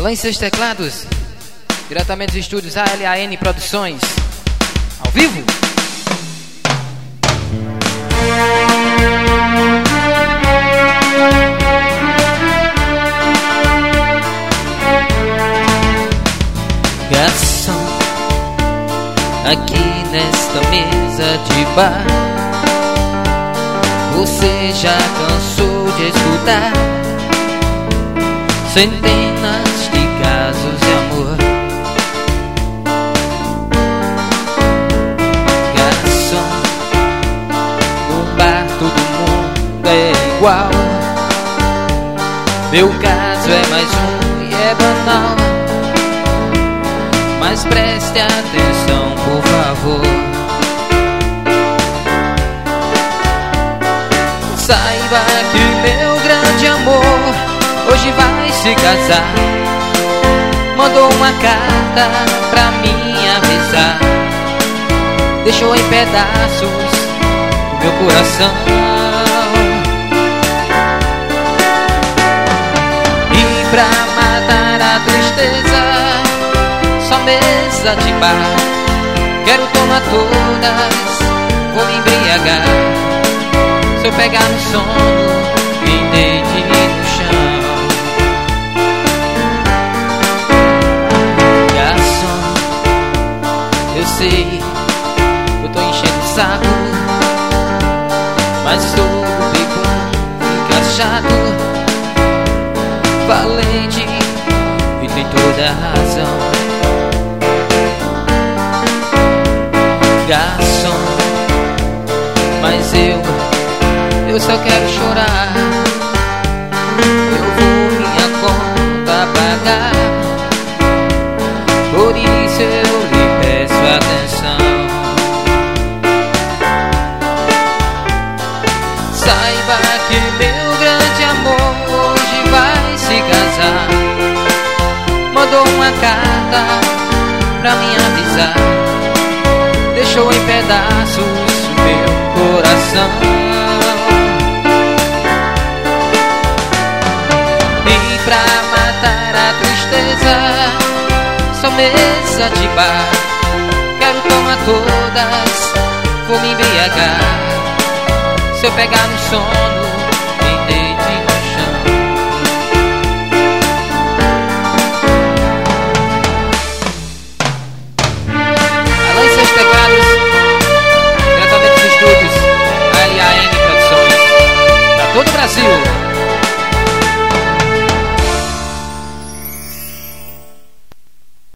Além seus teclados, diretamente dos estúdios ALAN Produções, ao vivo. Garçom, aqui nesta mesa de bar, você já cansou de escutar centenas de casos de amor. Garçom, no bar todo mundo é igual. Meu caso é mais um e é banal, mas preste atenção, por favor. Saiba que meu grande amor hoje vai se casar. Mandou uma carta pra mim avisar. Deixou em pedaços o meu coração. E pra matar a tristeza, só mesa de bar. Quero tomar todas, vou me embriagar. Se eu pegar no sono, me deite no chão. Garçom, eu sei, eu tô enchendo o saco, mas estou bebendo, encaixado, valente e tem toda a razão. Garçom, mas eu só quero chorar. Eu vou minha conta pagar, por isso eu lhe peço atenção. Saiba que meu grande amor hoje vai se casar. Mandou uma carta pra me avisar. Deixou em pedaços o meu coração. Pra matar a tristeza, só mesa de bar. Quero tomar todas, vou me embriagar. Se eu pegar no sono, me deite no chão. Além seus teclados, diretamente dos estúdios ALAN Produções, pra todo o Brasil.